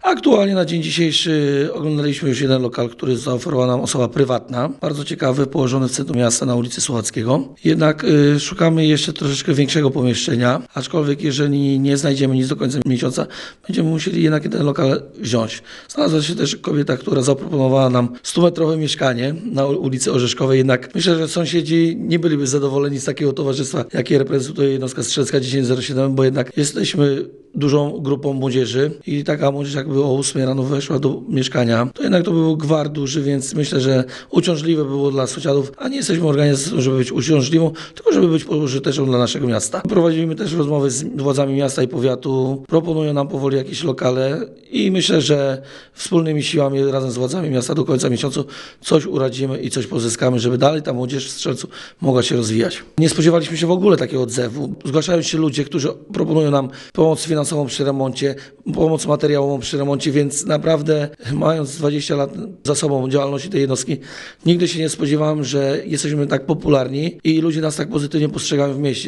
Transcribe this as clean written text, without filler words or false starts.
Aktualnie na dzień dzisiejszy oglądaliśmy już jeden lokal, który zaoferowała nam osoba prywatna. Bardzo ciekawy, położony w centrum miasta na ulicy Słuchackiego. Jednak szukamy jeszcze troszeczkę większego pomieszczenia, aczkolwiek jeżeli nie znajdziemy nic do końca miesiąca, będziemy musieli jednak ten lokal wziąć. Znalazła się też kobieta, która zaproponowała nam 100-metrowe mieszkanie na ulicy Orzeszkowej, jednak myślę, że sąsiedzi nie byliby zadowoleni z takiego towarzystwa, jakie reprezentuje jednostka strzelecka 1007, bo jednak jesteśmy dużą grupą młodzieży i taka młodzież jakby o 8 rano weszła do mieszkania, to jednak to był gwar duży, więc myślę, że uciążliwe było dla sąsiadów, a nie jesteśmy organizacją, żeby być uciążliwą, tylko żeby być pożyteczną dla naszego miasta. Prowadzimy też rozmowy z władzami miasta i powiatu, proponują nam powoli jakieś lokale i myślę, że wspólnymi siłami razem z władzami miasta do końca miesiąca coś uradzimy i coś pozyskamy, żeby dalej ta młodzież w Strzelcu mogła się rozwijać. Nie spodziewaliśmy się w ogóle takiego odzewu. Zgłaszają się ludzie, którzy proponują nam pomoc finansową przy remoncie, pomoc materiałową przy remoncie, więc naprawdę mając 20 lat za sobą działalności tej jednostki, nigdy się nie spodziewałem, że jesteśmy tak popularni i ludzie nas tak pozytywnie postrzegają w mieście.